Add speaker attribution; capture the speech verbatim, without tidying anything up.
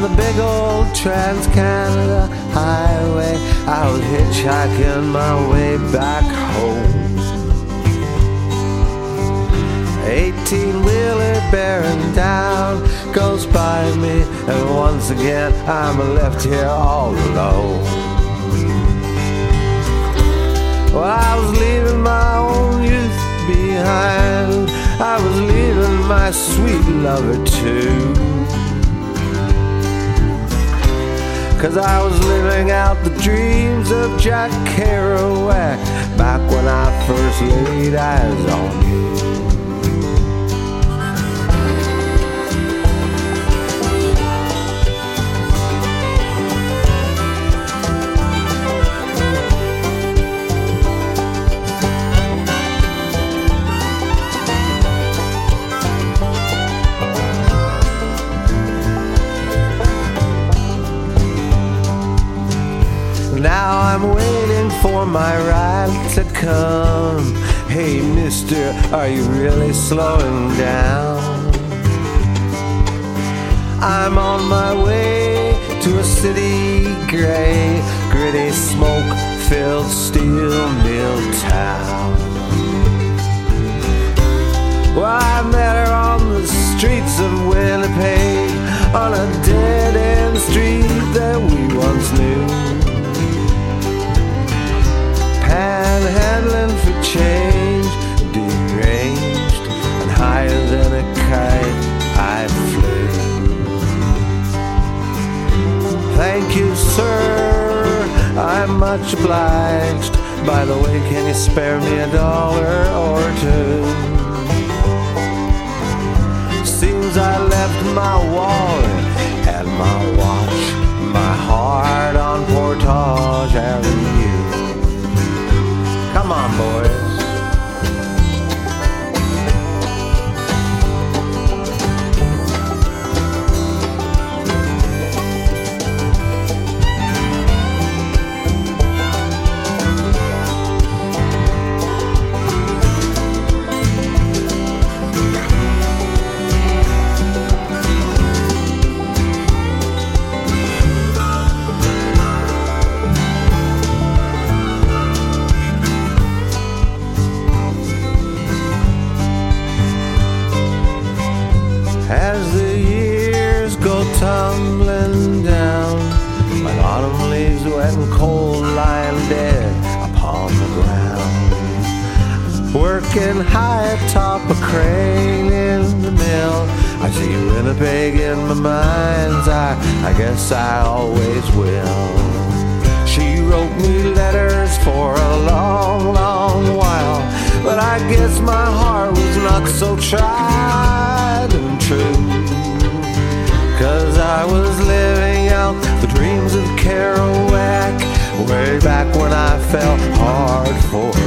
Speaker 1: the big old Trans-Canada Highway. I was hitchhiking my way back home. Eighteen-wheeler bearing down goes by me, and once again I'm left here all alone. Well, I was leaving my own youth behind. I was leaving my sweet lover too, 'cause I was living out the dreams of Jack Kerouac back when I first laid eyes on you. Now I'm waiting for my ride to come. Hey mister, are you really slowing down? I'm on my way to a city gray, gritty smoke-filled steel mill town. Well, I met her on the streets of Winnipeg, on a dead-end street that we once knew. Panhandling for change, deranged, and higher than a kite I flew. Thank you, sir, I'm much obliged. By the way, can you spare me a dollar or two? Seems I left my wallet and my watch, my heart on Portage Avenue. Come on, boys. As the years go tumbling down, like autumn leaves wet and cold lying dead upon the ground. Working high atop a crane in the mill, I see Winnipeg in my mind's eye, I guess I always will. She wrote me letters for a long, long while, but I guess my heart was not so tried and true, 'cause I was living out the dreams of Kerouac way back when I fell hard for